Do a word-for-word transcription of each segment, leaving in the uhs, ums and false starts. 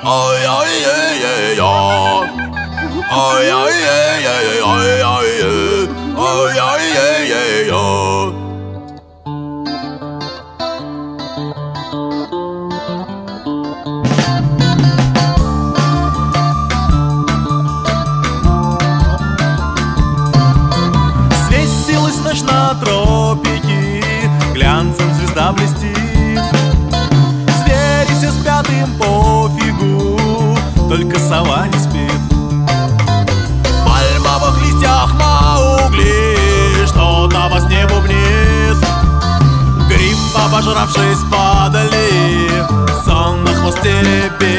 Ай-яй-яй-яй-я. Ай-яй-яй-яй-яй-яй-яй. Ай-яй-яй-яй-я. Свесилась ночь на тропики, глянцем звезда блестит. Звери все спят, им пофигу, только сова не спит. В пальмовых листьях Маугли что-то во сне бубнит. Гриб, обожравшись, падали, сон на хвосте ребит.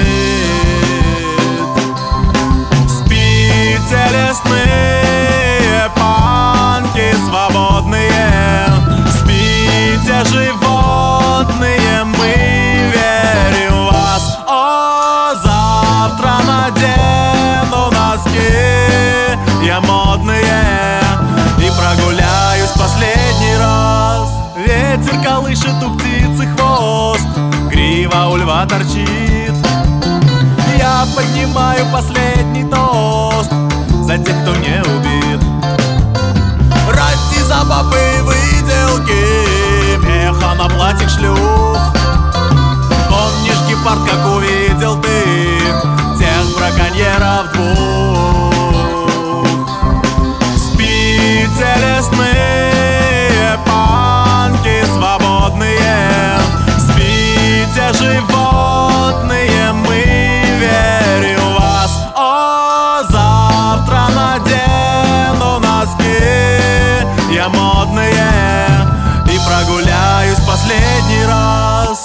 Спите, лесные панки свободные, спите, животные, мы верим в вас. О, завтра надену носки я модные и прогуляюсь последний раз. Ветер колышет у птицы хвост, грива у льва торчит. Я поднимаю последний тост за тех, кто не убит. Ради за бабы выделки, меха на платьях шлюх. Помнишь, гепард, как увидел ты тех браконьеров двух? Спите, лесные панки свободные, спите, животные, мы верим в вас. О, завтра надену носки я модные и прогуляюсь последний раз.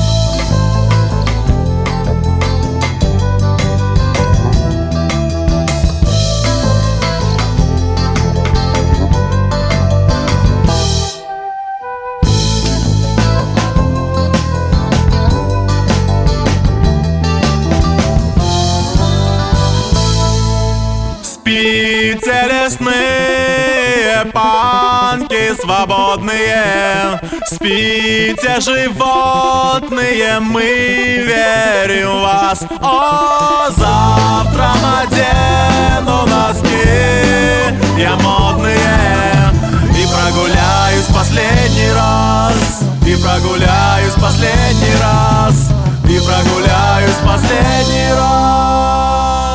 Спите, лесные панки свободные, спите, животные, мы верим в вас. О, завтра надену носки я модные и прогуляюсь последний раз, и прогуляюсь последний раз, и прогуляюсь последний раз.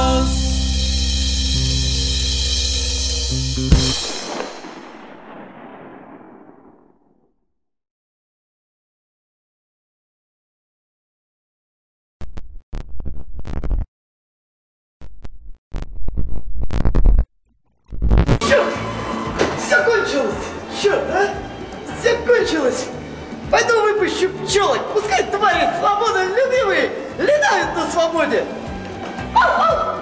Все кончилось! Черт, а? Все кончилось! Пойду выпущу пчелок, пускай твари свободы любимые летают на свободе! Ау-ау!